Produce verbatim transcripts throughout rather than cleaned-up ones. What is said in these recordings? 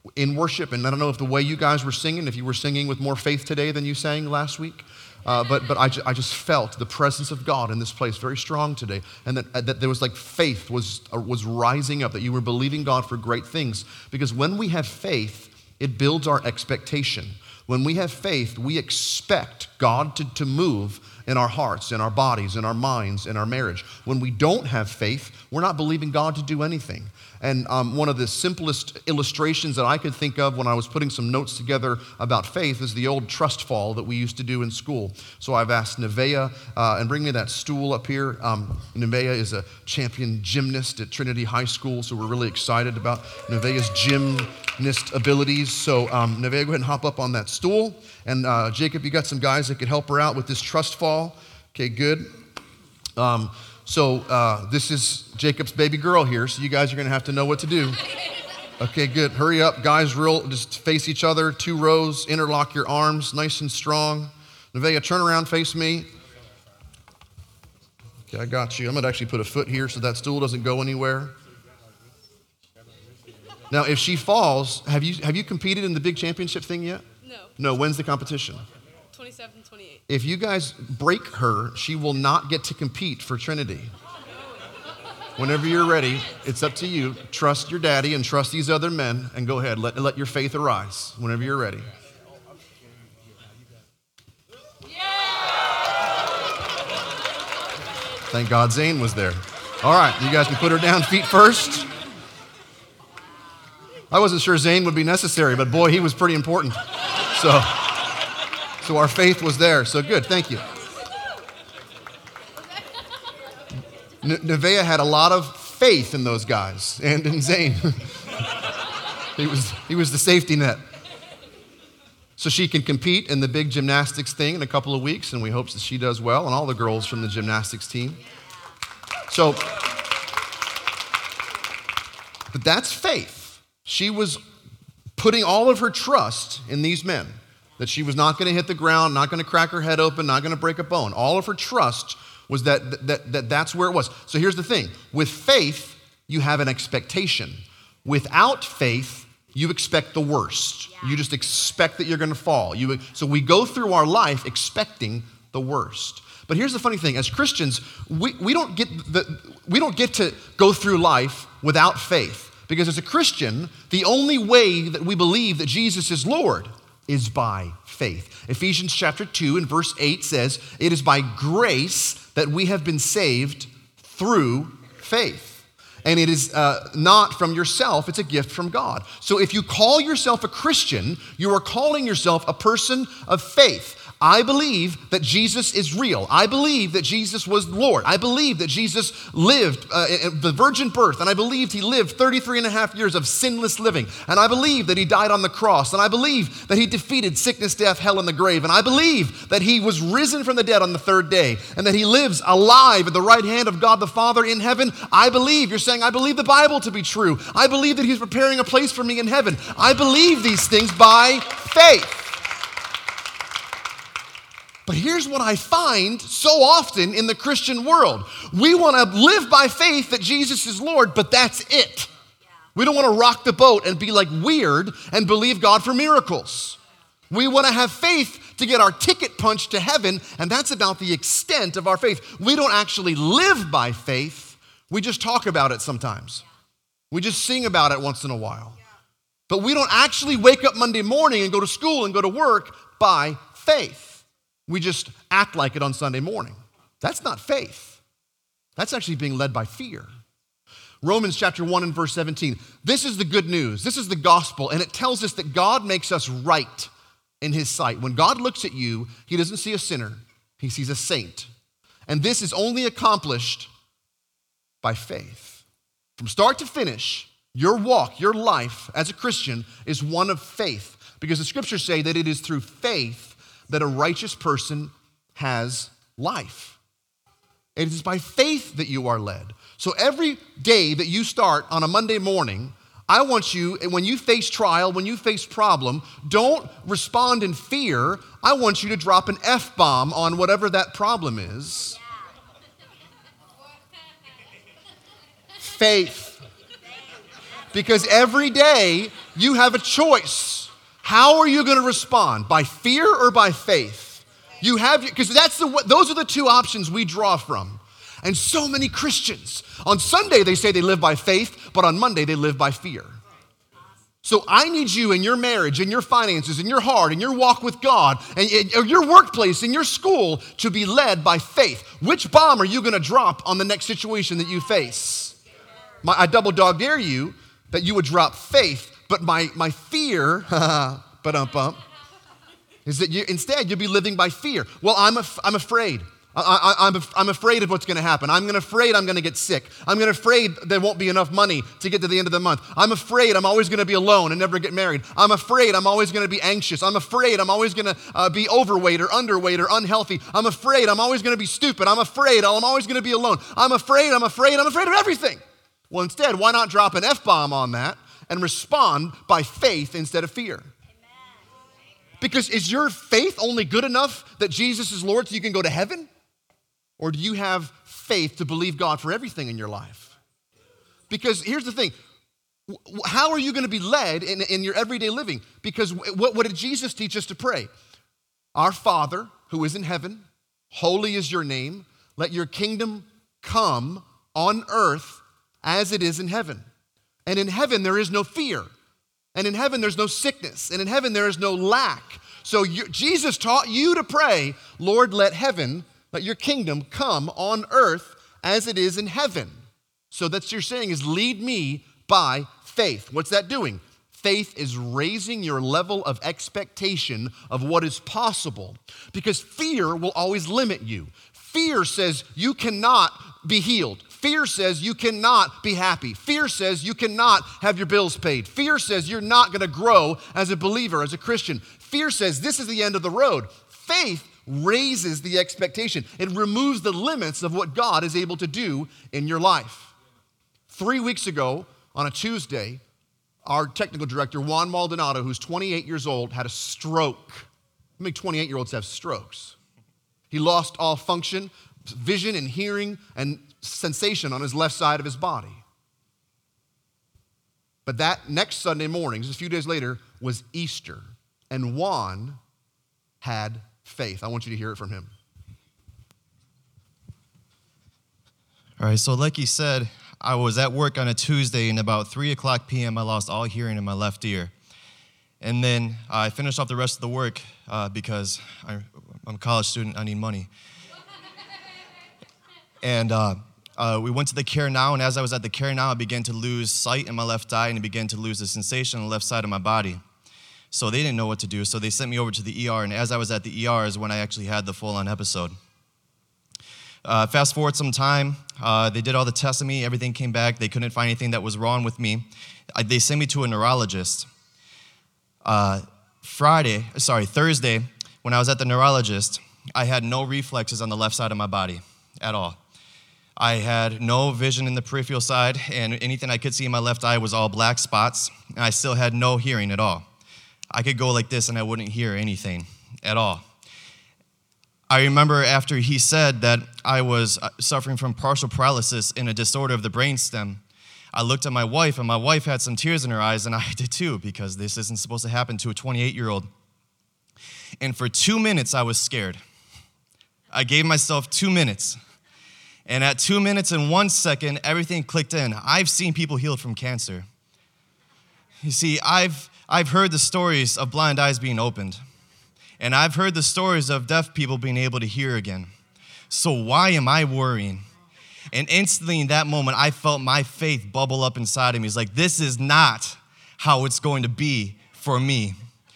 in worship, and I don't know if the way you guys were singing, if you were singing with more faith today than you sang last week, uh, but but I, ju- I just felt the presence of God in this place very strong today, and that, uh, that there was like faith was, uh, was rising up, that you were believing God for great things, because when we have faith, it builds our expectation. When we have faith, we expect God to, to move in our hearts, in our bodies, in our minds, in our marriage. When we don't have faith, we're not believing God to do anything. And um, one of the simplest illustrations that I could think of when I was putting some notes together about faith is the old trust fall that we used to do in school. So I've asked Nevaeh, uh, and bring me that stool up here. Um, Nevaeh is a champion gymnast at Trinity High School, so we're really excited about Nevaeh's gymnast abilities. So um, Nevaeh, go ahead and hop up on that stool. And uh, Jacob, you got some guys that could help her out with this trust fall. Okay, good. Um, So uh, this is Jacob's baby girl here, so you guys are going to have to know what to do. Okay, good. Hurry up. Guys, real, just face each other, two rows, interlock your arms, nice and strong. Nevaeh, turn around, face me. Okay, I got you. I'm going to actually put a foot here so that stool doesn't go anywhere. Now, if she falls, have you have you competed in the big championship thing yet? No. No, when's the competition? twenty-seven, twenty-eight. If you guys break her, she will not get to compete for Trinity. Whenever you're ready, it's up to you. Trust your daddy and trust these other men, and go ahead. Let, let your faith arise whenever you're ready. Thank God Zane was there. All right, you guys can put her down feet first. I wasn't sure Zane would be necessary, but boy, he was pretty important. So... So our faith was there. So good. Thank you. N- Nevaeh had a lot of faith in those guys and in Zane. he was he was the safety net. So she can compete in the big gymnastics thing in a couple of weeks, and we hope that she does well, and all the girls from the gymnastics team. So, but that's faith. She was putting all of her trust in these men. That she was not going to hit the ground, not going to crack her head open, not going to break a bone. All of her trust was that, that, that that's where it was. So here's the thing. With faith, you have an expectation. Without faith, you expect the worst. Yeah. You just expect that you're going to fall. You, so we go through our life expecting the worst. But here's the funny thing. As Christians, we, we, don't get the, we don't get to go through life without faith. Because as a Christian, the only way that we believe that Jesus is Lord is by faith. Ephesians chapter two and verse eight says, it is by grace that we have been saved through faith. And it is uh, not from yourself, it's a gift from God. So if you call yourself a Christian, you are calling yourself a person of faith. I believe that Jesus is real. I believe that Jesus was Lord. I believe that Jesus lived uh, the virgin birth, and I believed he lived thirty-three and a half years of sinless living. And I believe that he died on the cross, and I believe that he defeated sickness, death, hell, and the grave. And I believe that he was risen from the dead on the third day, and that he lives alive at the right hand of God the Father in heaven. I believe, you're saying, I believe the Bible to be true. I believe that he's preparing a place for me in heaven. I believe these things by faith. But here's what I find so often in the Christian world. We want to live by faith that Jesus is Lord, but that's it. Yeah. We don't want to rock the boat and be like weird and believe God for miracles. We want to have faith to get our ticket punched to heaven, and that's about the extent of our faith. We don't actually live by faith. We just talk about it sometimes. We just sing about it once in a while. But we don't actually wake up Monday morning and go to school and go to work by faith. We just act like it on Sunday morning. That's not faith. That's actually being led by fear. Romans chapter one and verse seventeen. This is the good news. This is the gospel. And it tells us that God makes us right in his sight. When God looks at you, he doesn't see a sinner. He sees a saint. And this is only accomplished by faith. From start to finish, your walk, your life as a Christian is one of faith. Because the scriptures say that it is through faith that a righteous person has life. It is by faith that you are led. So every day that you start on a Monday morning, I want you, when you face trial, when you face problem, don't respond in fear. I want you to drop an F-bomb on whatever that problem is. Faith. Because every day you have a choice. How are you going to respond? By fear or by faith? You have, because that's the, those are the two options we draw from. And so many Christians, on Sunday they say they live by faith, but on Monday they live by fear. So I need you in your marriage, in your finances, in your heart, in your walk with God, and in your workplace, in your school, to be led by faith. Which bomb are you going to drop on the next situation that you face? My, I double dog dare you that you would drop faith, but my, my fear, ba-dum-bum, is that you, instead you'll be living by fear. Well, I'm, af- I'm afraid. I, I, I'm, af- I'm afraid of what's going to happen. I'm gonna afraid I'm going to get sick. I'm gonna afraid there won't be enough money to get to the end of the month. I'm afraid I'm always going to be alone and never get married. I'm afraid I'm always going to be anxious. I'm afraid I'm always going to uh, be overweight or underweight or unhealthy. I'm afraid I'm always going to be stupid. I'm afraid I'm always going to be alone. I'm afraid, I'm afraid, I'm afraid of everything. Well, instead, why not drop an F-bomb on that and respond by faith instead of fear? Because is your faith only good enough that Jesus is Lord so you can go to heaven? Or do you have faith to believe God for everything in your life? Because here's the thing. How are you going to be led in, in your everyday living? Because what, what did Jesus teach us to pray? Our Father, who is in heaven, holy is your name. Let your kingdom come on earth as it is in heaven. And in heaven, there is no fear. And in heaven, there's no sickness. And in heaven, there is no lack. So you, Jesus taught you to pray, Lord, let heaven, let your kingdom come on earth as it is in heaven. So that's what you're saying is lead me by faith. What's that doing? Faith is raising your level of expectation of what is possible. Because fear will always limit you. Fear says you cannot be healed. Fear says you cannot be happy. Fear says you cannot have your bills paid. Fear says you're not going to grow as a believer, as a Christian. Fear says this is the end of the road. Faith raises the expectation. It removes the limits of what God is able to do in your life. Three weeks ago, on a Tuesday, our technical director, Juan Maldonado, who's twenty-eight years old, had a stroke. How many twenty-eight-year-olds have strokes? He lost all function, vision and hearing and sensation on his left side of his body. But that next Sunday morning, just a few days later, was Easter. And Juan had faith. I want you to hear it from him. All right, so like he said, I was at work on a Tuesday, and about three o'clock p.m., I lost all hearing in my left ear. And then I finished off the rest of the work uh, because I, I'm a college student, I need money. And uh, uh, we went to the Care Now, and as I was at the Care Now, I began to lose sight in my left eye, and I began to lose the sensation on the left side of my body. So they didn't know what to do, so they sent me over to the E R, and as I was at the E R is when I actually had the full-on episode. Uh, fast forward some time, uh, they did all the tests on me, everything came back, they couldn't find anything that was wrong with me. I, they sent me to a neurologist. Uh, Friday, sorry, Thursday, when I was at the neurologist, I had no reflexes on the left side of my body at all. I had no vision in the peripheral side, and anything I could see in my left eye was all black spots, and I still had no hearing at all. I could go like this and I wouldn't hear anything at all. I remember after he said that I was suffering from partial paralysis and a disorder of the brainstem, I looked at my wife, and my wife had some tears in her eyes, and I did too, because this isn't supposed to happen to a twenty-eight-year-old. And for two minutes, I was scared. I gave myself two minutes. And at two minutes and one second, everything clicked in. I've seen people healed from cancer. You see, I've I've heard the stories of blind eyes being opened. And I've heard the stories of deaf people being able to hear again. So why am I worrying? And instantly in that moment, I felt my faith bubble up inside of me. It's like, this is not how it's going to be for me.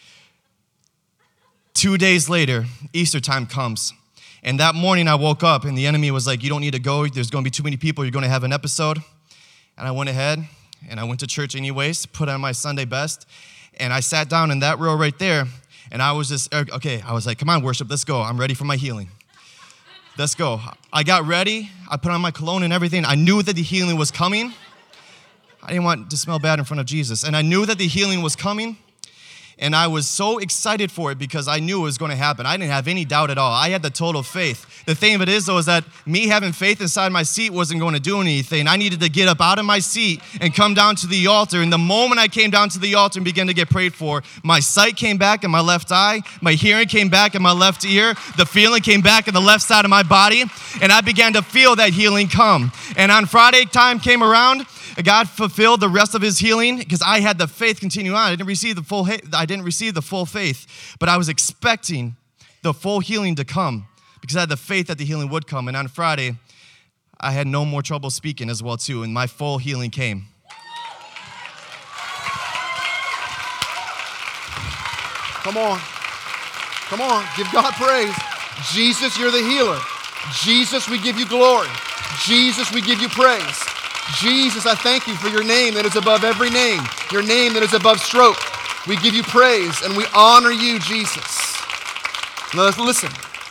Two days later, Easter time comes. And that morning I woke up and the enemy was like, you don't need to go. There's going to be too many people. You're going to have an episode. And I went ahead and I went to church anyways, put on my Sunday best. And I sat down in that row right there. And I was just, okay, I was like, come on, worship, let's go. I'm ready for my healing. Let's go. I got ready. I put on my cologne and everything. I knew that the healing was coming. I didn't want to smell bad in front of Jesus. And I knew that the healing was coming. And I was so excited for it because I knew it was going to happen. I didn't have any doubt at all. I had the total faith. The thing of it is, though, is that me having faith inside my seat wasn't going to do anything. I needed to get up out of my seat and come down to the altar. And the moment I came down to the altar and began to get prayed for, my sight came back in my left eye. My hearing came back in my left ear. The feeling came back in the left side of my body. And I began to feel that healing come. And on Friday, time came around. God fulfilled the rest of his healing because I had the faith continue on. I didn't receive the full I didn't receive the full faith, but I was expecting the full healing to come because I had the faith that the healing would come. And on Friday, I had no more trouble speaking as well too, and my full healing came. Come on. Come on. Give God praise. Jesus, you're the healer. Jesus, we give you glory. Jesus, we give you praise. Jesus, I thank you for your name that is above every name, your name that is above stroke. We give you praise and we honor you, Jesus. Now listen,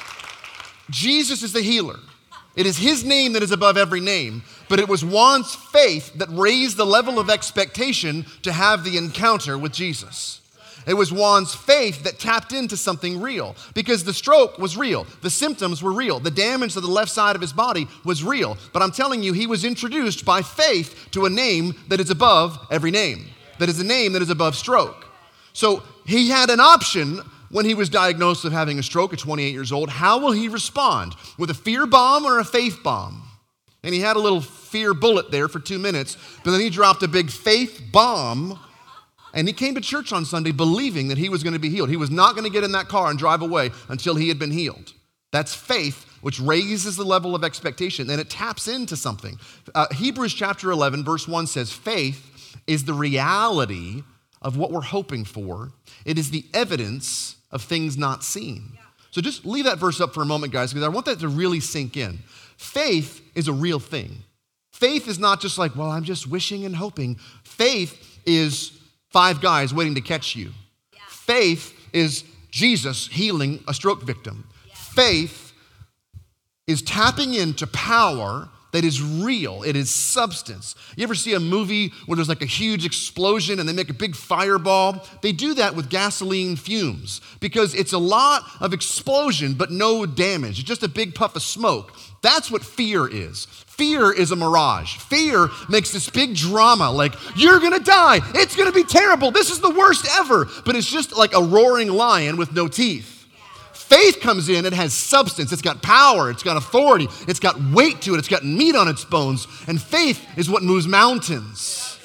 Jesus is the healer. It is his name that is above every name, but it was Juan's faith that raised the level of expectation to have the encounter with Jesus. It was Juan's faith that tapped into something real because the stroke was real. The symptoms were real. The damage to the left side of his body was real. But I'm telling you, he was introduced by faith to a name that is above every name, that is a name that is above stroke. So he had an option when he was diagnosed with having a stroke at twenty-eight years old. How will he respond? With a fear bomb or a faith bomb? And he had a little fear bullet there for two minutes, but then he dropped a big faith bomb. And he came to church on Sunday believing that he was going to be healed. He was not going to get in that car and drive away until he had been healed. That's faith, which raises the level of expectation, and it taps into something. Uh, Hebrews chapter eleven, verse one says, faith is the reality of what we're hoping for. It is the evidence of things not seen. Yeah. So just leave that verse up for a moment, guys, because I want that to really sink in. Faith is a real thing. Faith is not just like, well, I'm just wishing and hoping. Faith is five guys waiting to catch you. Yeah. Faith is Jesus healing a stroke victim. Yeah. Faith is tapping into power that is real. It is substance. You ever see a movie where there's like a huge explosion and they make a big fireball? They do that with gasoline fumes because it's a lot of explosion but no damage. It's just a big puff of smoke. That's what fear is. Fear is a mirage. Fear makes this big drama like, you're gonna die. It's gonna be terrible. This is the worst ever. But it's just like a roaring lion with no teeth. Faith comes in, it has substance, it's got power, it's got authority, it's got weight to it, it's got meat on its bones, and faith is what moves mountains.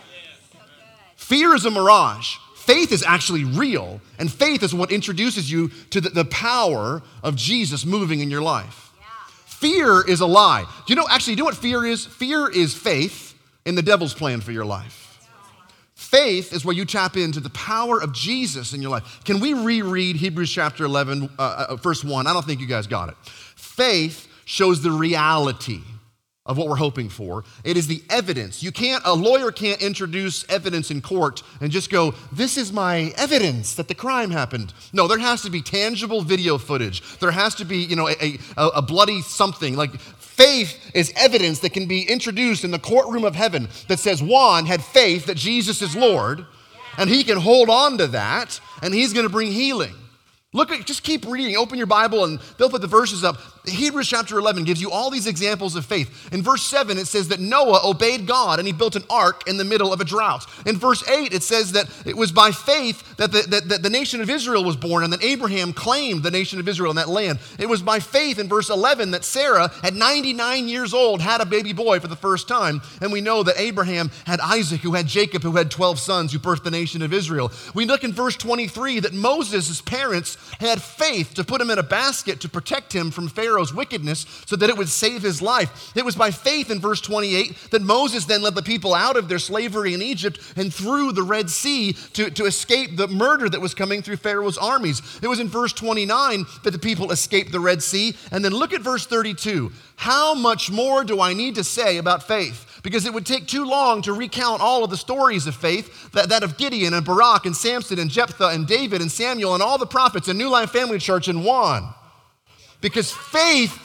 Fear is a mirage. Faith is actually real, and faith is what introduces you to the, the power of Jesus moving in your life. Fear is a lie. Do you know, actually, do you know what fear is? Fear is faith in the devil's plan for your life. Faith is where you tap into the power of Jesus in your life. Can we reread Hebrews chapter eleven, uh, verse one? I don't think you guys got it. Faith shows the reality of what we're hoping for. It is the evidence. You can't, a lawyer can't introduce evidence in court and just go, this is my evidence that the crime happened. No, there has to be tangible video footage. There has to be, you know, a, a, a bloody something. Like faith is evidence that can be introduced in the courtroom of heaven that says Juan had faith that Jesus is Lord, and he can hold on to that, and he's going to bring healing. Look at, just keep reading. Open your Bible and they'll put the verses up. Hebrews chapter eleven gives you all these examples of faith. In verse seven, it says that Noah obeyed God and he built an ark in the middle of a drought. In verse eight, it says that it was by faith that the, that, that the nation of Israel was born and that Abraham claimed the nation of Israel in that land. It was by faith in verse eleven that Sarah, at ninety-nine years old, had a baby boy for the first time. And we know that Abraham had Isaac, who had Jacob, who had twelve sons, who birthed the nation of Israel. We look in verse twenty-three that Moses' parents had faith to put him in a basket to protect him from Pharaoh's wickedness so that it would save his life. It was by faith in verse twenty-eight that Moses then led the people out of their slavery in Egypt and through the Red Sea to, to escape the murder that was coming through Pharaoh's armies. It was in verse twenty-nine that the people escaped the Red Sea. And then look at verse thirty-two. How much more do I need to say about faith? Because it would take too long to recount all of the stories of faith, that, that of Gideon and Barak and Samson and Jephthah and David and Samuel and all the prophets and New Life Family Church and Juan. Because faith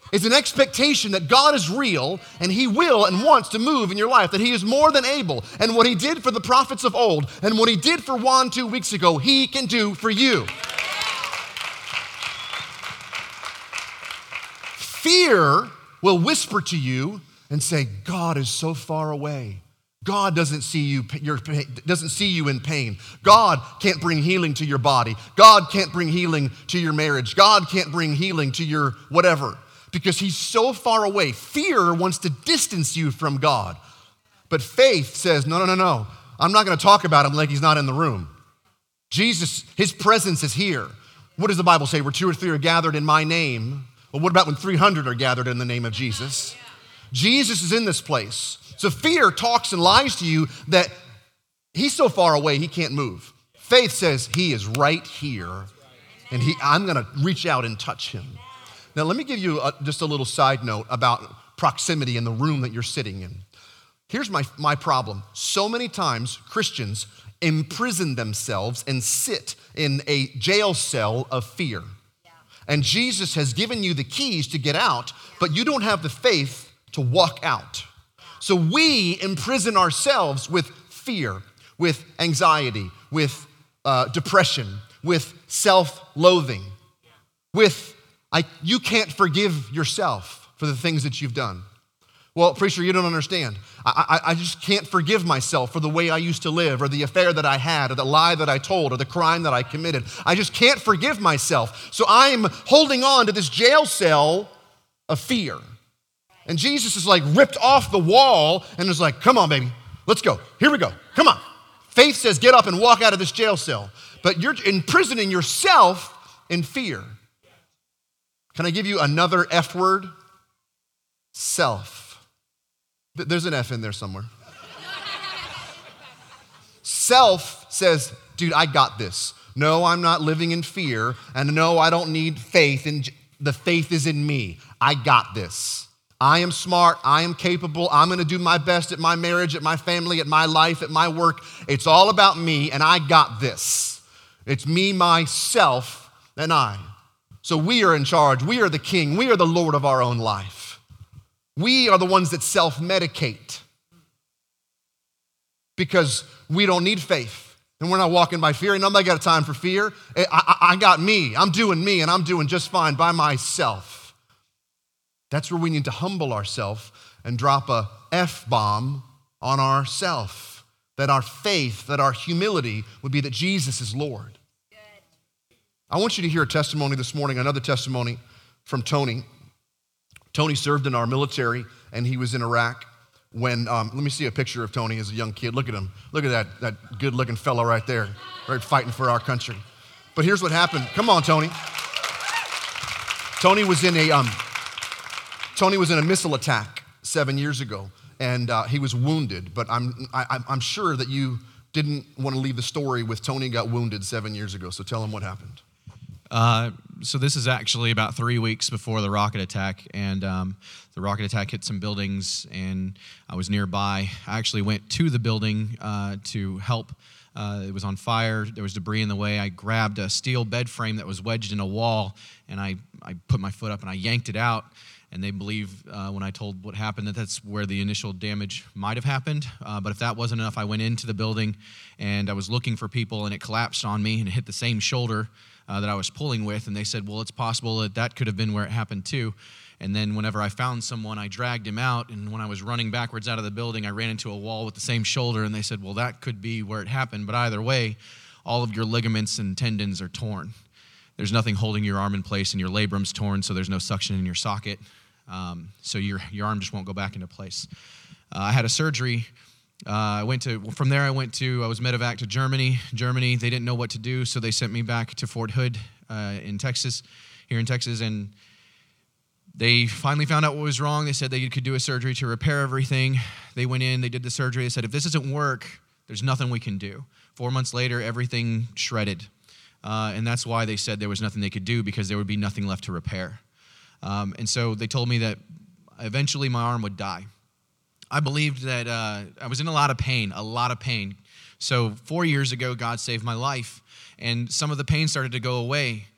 It's an expectation that God is real and he will and wants to move in your life, that he is more than able. And what he did for the prophets of old and what he did for Juan two weeks ago, he can do for you. Fear will whisper to you and say, God is so far away. God doesn't see you, your, doesn't see you in pain. God can't bring healing to your body. God can't bring healing to your marriage. God can't bring healing to your whatever, because he's so far away. Fear wants to distance you from God. But faith says, no, no, no, no. I'm not going to talk about him like he's not in the room. Jesus, his presence is here. What does the Bible say? Where two or three are gathered in my name. Well, what about when three hundred are gathered in the name of Jesus? Jesus is in this place. So fear talks and lies to you that he's so far away he can't move. Faith says he is right here, and he, I'm going to reach out and touch him. Now, let me give you a, just a little side note about proximity in the room that you're sitting in. Here's my, my problem. So many times Christians imprison themselves and sit in a jail cell of fear. And Jesus has given you the keys to get out, but you don't have the faith to walk out. So we imprison ourselves with fear, with anxiety, with uh, depression, with self-loathing, with I, you can't forgive yourself for the things that you've done. Well, preacher, you don't understand. I, I, I just can't forgive myself for the way I used to live, or the affair that I had, or the lie that I told, or the crime that I committed. I just can't forgive myself. So I'm holding on to this jail cell of fear. And Jesus is like ripped off the wall and is like, come on, baby, let's go. Here we go. Come on. Faith says, get up and walk out of this jail cell. But you're imprisoning yourself in fear. Can I give you another F word? Self. There's an F in there somewhere. Self says, dude, I got this. No, I'm not living in fear. And no, I don't need faith. And the faith is in me. I got this. I am smart. I am capable. I'm going to do my best at my marriage, at my family, at my life, at my work. It's all about me, and I got this. It's me, myself, and I. So we are in charge. We are the king. We are the Lord of our own life. We are the ones that self-medicate because we don't need faith. And we're not walking by fear. And nobody got time for fear. I, I, I got me. I'm doing me, and I'm doing just fine by myself. That's where we need to humble ourselves and drop a F-bomb on ourselves. That our faith, that our humility would be that Jesus is Lord. Good. I want you to hear a testimony this morning, another testimony from Tony. Tony served in our military, and he was in Iraq when, um, let me see a picture of Tony as a young kid. Look at him. Look at that, that good-looking fella right there, right, fighting for our country. But here's what happened. Come on, Tony. Tony was in a... Um, Tony was in a missile attack seven years ago, and uh, he was wounded, but I'm, I, I'm sure that you didn't want to leave the story with Tony got wounded seven years ago, so tell him what happened. Uh, so this is actually about three weeks before the rocket attack, and um, the rocket attack hit some buildings, and I was nearby. I actually went to the building uh, to help. Uh, it was on fire. There was debris in the way. I grabbed a steel bed frame that was wedged in a wall, and I, I put my foot up and I yanked it out. And they believe uh, when I told what happened that that's where the initial damage might have happened. Uh, but if that wasn't enough, I went into the building and I was looking for people, and it collapsed on me and it hit the same shoulder uh, that I was pulling with. And they said, well, it's possible that that could have been where it happened too. And then whenever I found someone, I dragged him out. And when I was running backwards out of the building, I ran into a wall with the same shoulder. And they said, well, that could be where it happened. But either way, all of your ligaments and tendons are torn. There's nothing holding your arm in place, and your labrum's torn, so there's no suction in your socket. Um, so your your arm just won't go back into place. Uh, I had a surgery. Uh, I went to from there. I went to I was medevac to Germany. Germany, they didn't know what to do, so they sent me back to Fort Hood uh, in Texas, here in Texas, and they finally found out what was wrong. They said they could do a surgery to repair everything. They went in, they did the surgery. They said, if this doesn't work, there's nothing we can do. Four months later, everything shredded, uh, and that's why they said there was nothing they could do, because there would be nothing left to repair. Um, and so they told me that eventually my arm would die. I believed that uh, I was in a lot of pain, a lot of pain. So four years ago, God saved my life, and some of the pain started to go away.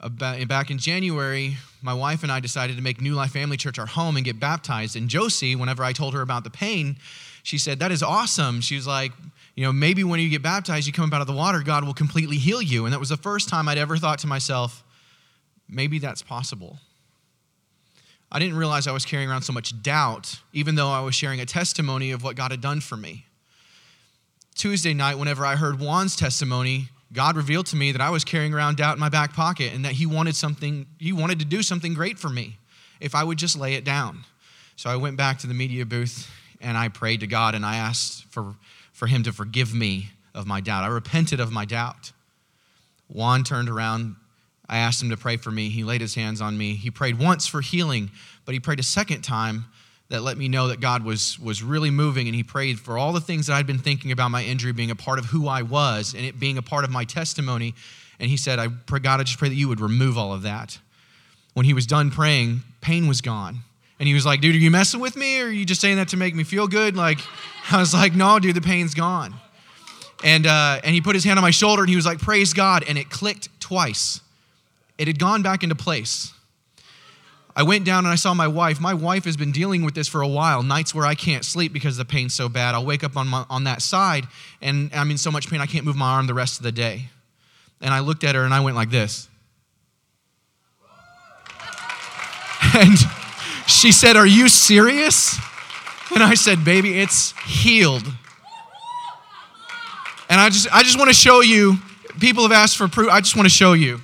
about, back in January, my wife and I decided to make New Life Family Church our home and get baptized. And Josie, whenever I told her about the pain, she said, that is awesome. She was like, you know, maybe when you get baptized, you come up out of the water, God will completely heal you. And that was the first time I'd ever thought to myself, maybe that's possible. I didn't realize I was carrying around so much doubt, even though I was sharing a testimony of what God had done for me. Tuesday night, whenever I heard Juan's testimony, God revealed to me that I was carrying around doubt in my back pocket and that he wanted something, he wanted to do something great for me if I would just lay it down. So I went back to the media booth and I prayed to God and I asked for, for him to forgive me of my doubt. I repented of my doubt. Juan turned around. I asked him to pray for me. He laid his hands on me. He prayed once for healing, but he prayed a second time that let me know that God was, was really moving, and he prayed for all the things that I'd been thinking about my injury being a part of who I was and it being a part of my testimony. And he said, I pray, God, I just pray that you would remove all of that. When he was done praying, pain was gone. And he was like, dude, are you messing with me, or are you just saying that to make me feel good? Like, I was like, no, dude, the pain's gone. And, uh, and he put his hand on my shoulder, and he was like, praise God, and it clicked twice. It had gone back into place. I went down and I saw my wife. My wife has been dealing with this for a while, nights where I can't sleep because the pain's so bad. I'll wake up on my, on that side, and I'm in so much pain I can't move my arm the rest of the day. And I looked at her and I went like this. And she said, are you serious? And I said, baby, it's healed. And I just I just want to show you, people have asked for proof, I just want to show you.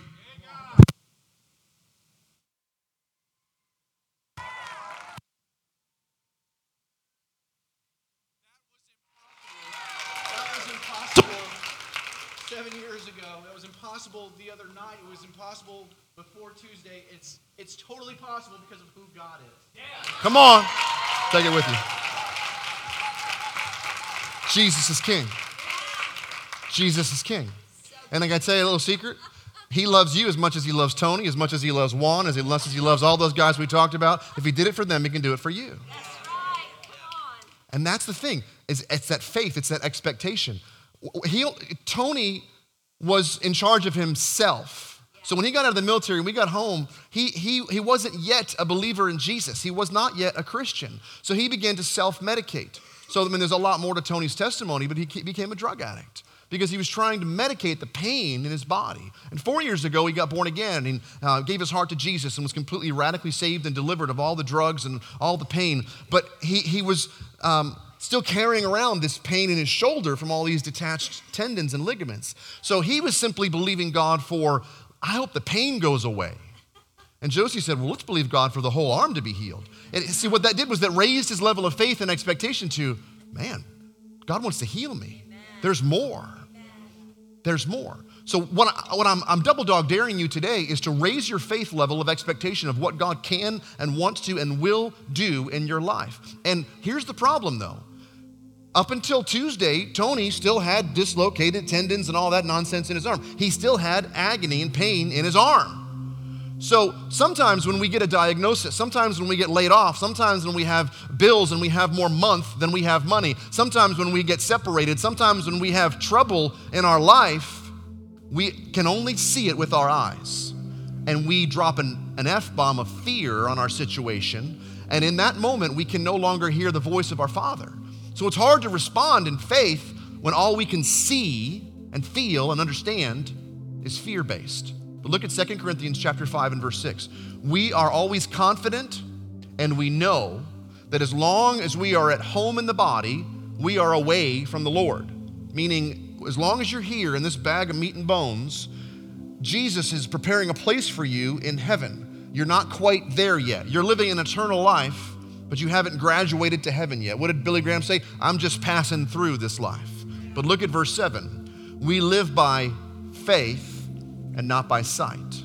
Seven years ago, that was impossible the other night. It was impossible before Tuesday. It's it's totally possible because of who God is. Yeah. Come on. Take it with you. Jesus is king. Jesus is king. And I got to tell you a little secret. He loves you as much as he loves Tony, as much as he loves Juan, as much as he loves all those guys we talked about. If he did it for them, he can do it for you. That's right. Come on. And that's the thing. Is it's that faith. It's that expectation. He, Tony was in charge of himself. So when he got out of the military and we got home, he, he, he wasn't yet a believer in Jesus. He was not yet a Christian. So he began to self-medicate. So I mean, there's a lot more to Tony's testimony, but he became a drug addict because he was trying to medicate the pain in his body. And four years ago, he got born again and uh, gave his heart to Jesus and was completely radically saved and delivered of all the drugs and all the pain. But he, he was... Um, still carrying around this pain in his shoulder from all these detached tendons and ligaments. So he was simply believing God for, I hope the pain goes away. And Josie said, well, let's believe God for the whole arm to be healed. And see, what that did was that raised his level of faith and expectation to, man, God wants to heal me. There's more. There's more. So what, I, what I'm, I'm double dog daring you today is to raise your faith level of expectation of what God can and wants to and will do in your life. And here's the problem though. Up until Tuesday, Tony still had dislocated tendons and all that nonsense in his arm. He still had agony and pain in his arm. So sometimes when we get a diagnosis, sometimes when we get laid off, sometimes when we have bills and we have more month than we have money, sometimes when we get separated, sometimes when we have trouble in our life, we can only see it with our eyes. And we drop an, an F-bomb of fear on our situation. And in that moment, we can no longer hear the voice of our Father. So it's hard to respond in faith when all we can see and feel and understand is fear-based. But look at Second Corinthians chapter five and verse six. We are always confident and we know that as long as we are at home in the body, we are away from the Lord. Meaning, as long as you're here in this bag of meat and bones, Jesus is preparing a place for you in heaven. You're not quite there yet. You're living an eternal life, but you haven't graduated to heaven yet. What did Billy Graham say? I'm just passing through this life. But look at verse seven. We live by faith and not by sight.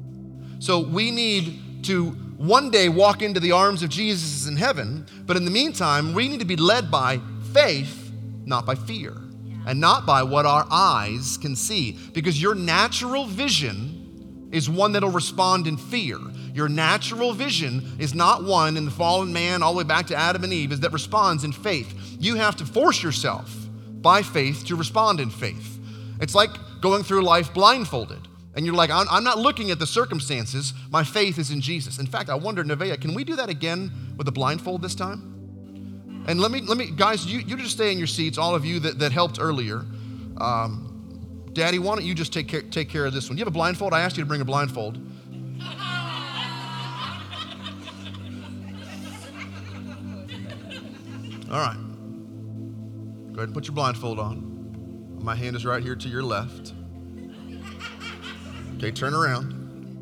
So we need to one day walk into the arms of Jesus in heaven, but in the meantime, we need to be led by faith, not by fear, and not by what our eyes can see, because your natural vision is one that'll respond in fear. Your natural vision is not one in the fallen man all the way back to Adam and Eve is that responds in faith. You have to force yourself by faith to respond in faith. It's like going through life blindfolded. And you're like, I'm, I'm not looking at the circumstances. My faith is in Jesus. In fact, I wonder, Nevaeh, can we do that again with a blindfold this time? And let me, let me, guys, you, you just stay in your seats, all of you that, that helped earlier. Um, Daddy, why don't you just take care, take care of this one? You have a blindfold? I asked you to bring a blindfold. All right. Go ahead and put your blindfold on. My hand is right here to your left. Okay, turn around.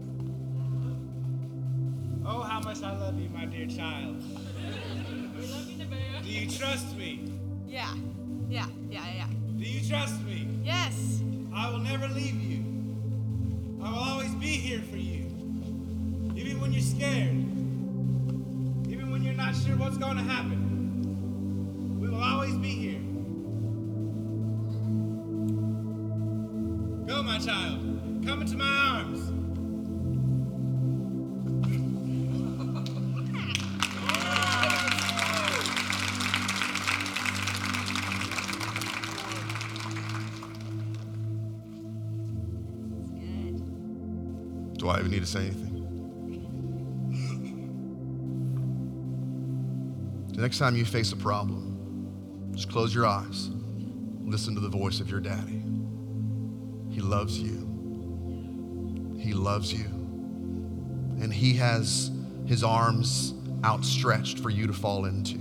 Oh, how much I love you, my dear child. We love you, Nevaeh. Do you trust me? Yeah, yeah, yeah, yeah. Do you trust me? Yes. I will never leave you. I will always be here for you. Even when you're scared. Even when you're not sure what's going to happen. We will always be here. Go, my child. Come into my arms. Do I even need to say anything? The next time you face a problem, just close your eyes. Listen to the voice of your daddy. He loves you. He loves you. And he has his arms outstretched for you to fall into.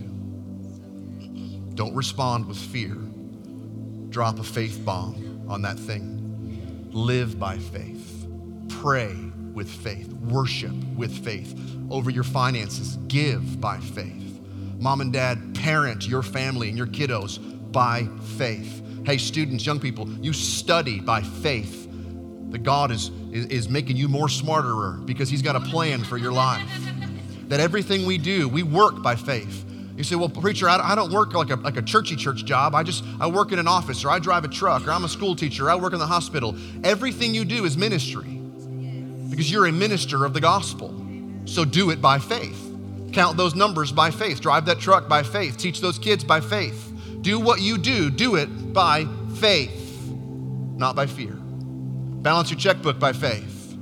Don't respond with fear. Drop a faith bomb on that thing. Live by faith. Pray with faith. Worship with faith. Over your finances, give by faith. Mom and dad, parent your family and your kiddos by faith. Hey, students, young people, you study by faith. That God is, is, is making you more smarterer because he's got a plan for your life. That everything we do, we work by faith. You say, well, preacher, I, I don't work like a, like a churchy church job. I just, I work in an office, or I drive a truck, or I'm a school teacher, or I work in the hospital. Everything you do is ministry because you're a minister of the gospel. So do it by faith. Count those numbers by faith. Drive that truck by faith. Teach those kids by faith. Do what you do. Do it by faith, not by fear. Balance your checkbook by faith.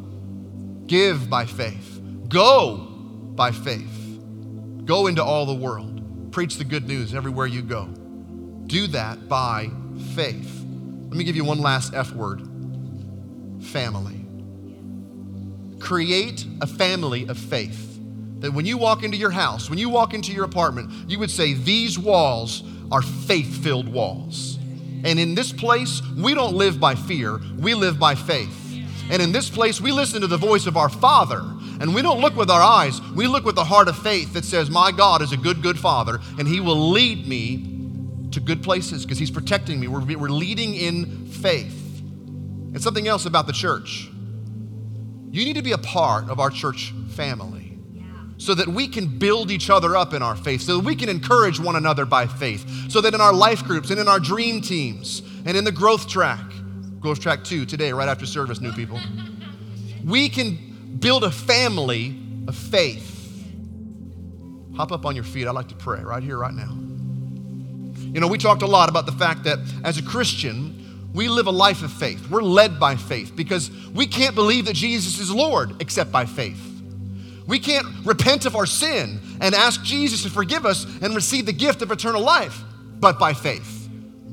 Give by faith. Go by faith. Go into all the world. Preach the good news everywhere you go. Do that by faith. Let me give you one last F word. Family. Create a family of faith. That when you walk into your house, when you walk into your apartment, you would say, these walls are faith-filled walls. And in this place, we don't live by fear, we live by faith. And in this place, we listen to the voice of our Father. And we don't look with our eyes, we look with the heart of faith that says, my God is a good, good Father, and he will lead me to good places because he's protecting me. We're, we're leading in faith. And something else about the church. You need to be a part of our church family so that we can build each other up in our faith, so that we can encourage one another by faith, so that in our life groups and in our dream teams and in the growth track, growth track two today, right after service, new people, we can build a family of faith. Hop up on your feet. I'd like to pray right here, right now. You know, we talked a lot about the fact that as a Christian, we live a life of faith. We're led by faith because we can't believe that Jesus is Lord except by faith. We can't repent of our sin and ask Jesus to forgive us and receive the gift of eternal life, but by faith.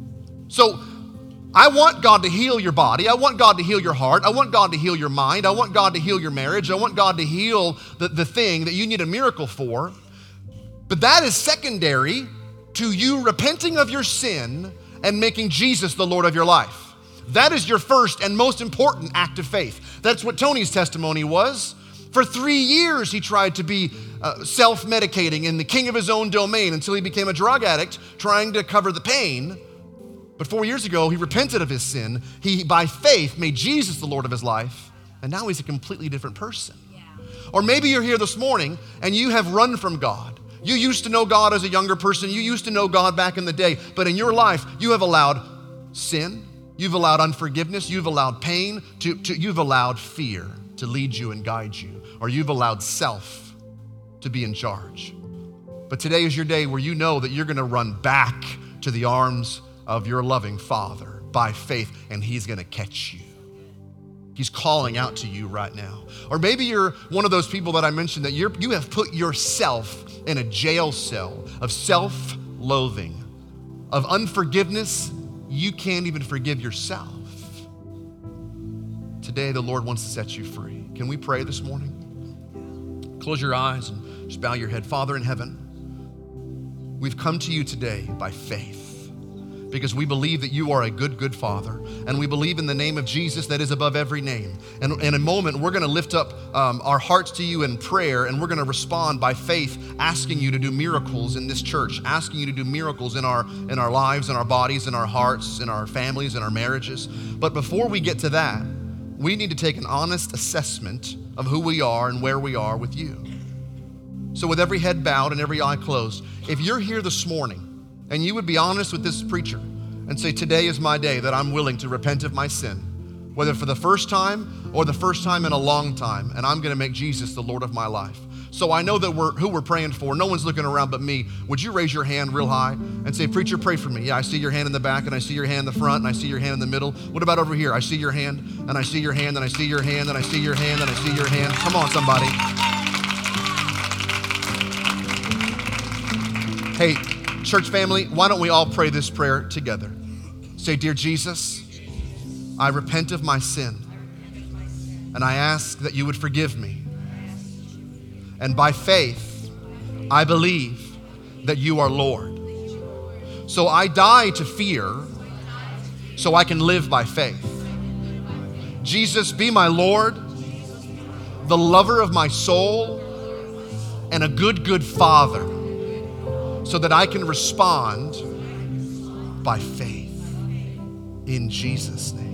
So I want God to heal your body. I want God to heal your heart. I want God to heal your mind. I want God to heal your marriage. I want God to heal the, the thing that you need a miracle for. But that is secondary to you repenting of your sin and making Jesus the Lord of your life. That is your first and most important act of faith. That's what Tony's testimony was. For three years, he tried to be uh, self-medicating and the king of his own domain until he became a drug addict trying to cover the pain. But four years ago, he repented of his sin. He, by faith, made Jesus the Lord of his life. And now he's a completely different person. Yeah. Or maybe you're here this morning and you have run from God. You used to know God as a younger person. You used to know God back in the day. But in your life, you have allowed sin. You've allowed unforgiveness. You've allowed pain. To, to, you've allowed fear to lead you and guide you. Or you've allowed self to be in charge. But today is your day where you know that you're gonna run back to the arms of your loving Father by faith, and he's gonna catch you. He's calling out to you right now. Or maybe you're one of those people that I mentioned that you're, you have put yourself in a jail cell of self-loathing, of unforgiveness. You can't even forgive yourself. Today, the Lord wants to set you free. Can we pray this morning? Close your eyes and just bow your head. Father in heaven, we've come to you today by faith, because we believe that you are a good, good Father. And we believe in the name of Jesus that is above every name. And in a moment, we're gonna lift up um, our hearts to you in prayer, and we're gonna respond by faith, asking you to do miracles in this church, asking you to do miracles in our, in our lives, in our bodies, in our hearts, in our families, in our marriages. But before we get to that, we need to take an honest assessment of who we are and where we are with you. So with every head bowed and every eye closed, if you're here this morning, and you would be honest with this preacher and say, today is my day that I'm willing to repent of my sin, whether for the first time or the first time in a long time, and I'm gonna make Jesus the Lord of my life. So I know that we're who we're praying for. No one's looking around but me. Would you raise your hand real high and say, preacher, pray for me? Yeah, I see your hand in the back, and I see your hand in the front, and I see your hand in the middle. What about over here? I see your hand, and I see your hand, and I see your hand, and I see your hand, and I see your hand. Come on, somebody. Hey, church family, why don't we all pray this prayer together? Say, dear Jesus, I repent of my sin, and I ask that you would forgive me. And by faith, I believe that you are Lord. So I die to fear so I can live by faith. Jesus, be my Lord, the lover of my soul, and a good, good Father, so that I can respond by faith in Jesus' name.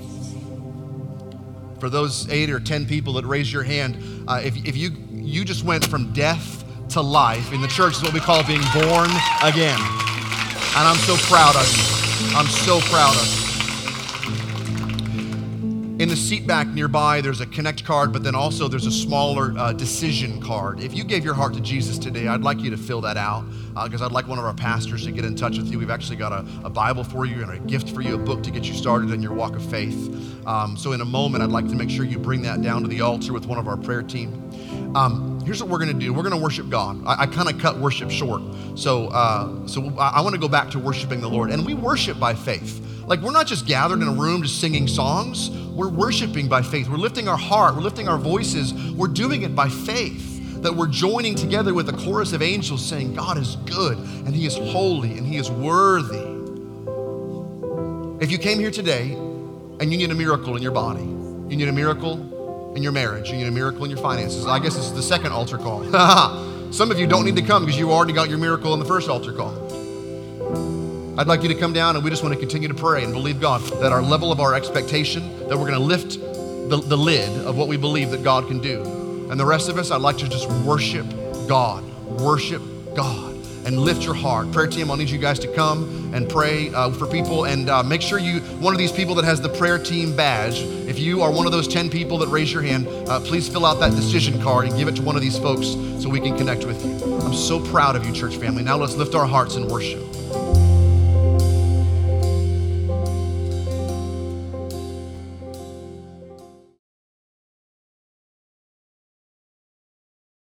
For those eight or ten people that raise your hand, uh, if, if you, you just went from death to life, in the church is what we call being born again. And I'm so proud of you. I'm so proud of you. In the seat back nearby, there's a connect card, but then also there's a smaller uh, decision card. If you gave your heart to Jesus today, I'd like you to fill that out, because uh, I'd like one of our pastors to get in touch with you. We've actually got a, a Bible for you and a gift for you, a book to get you started in your walk of faith. Um, so in a moment, I'd like to make sure you bring that down to the altar with one of our prayer team. Um, here's what we're gonna do. We're gonna worship God. I, I kind of cut worship short. So, uh, so I, I wanna go back to worshiping the Lord. And we worship by faith. Like, we're not just gathered in a room just singing songs. We're worshiping by faith. We're lifting our heart. We're lifting our voices. We're doing it by faith, that we're joining together with a chorus of angels saying, God is good, and he is holy, and he is worthy. If you came here today and you need a miracle in your body, you need a miracle in your marriage, you need a miracle in your finances, I guess this is the second altar call. Some of you don't need to come because you already got your miracle in the first altar call. I'd like you to come down, and we just want to continue to pray and believe God that our level of our expectation, that we're going to lift the, the lid of what we believe that God can do. And the rest of us, I'd like to just worship God, worship God, and lift your heart. Prayer team, I'll need you guys to come and pray uh, for people, and uh, make sure you, one of these people that has the prayer team badge, if you are one of those ten people that raise your hand, uh, please fill out that decision card and give it to one of these folks so we can connect with you. I'm so proud of you, church family. Now let's lift our hearts and worship.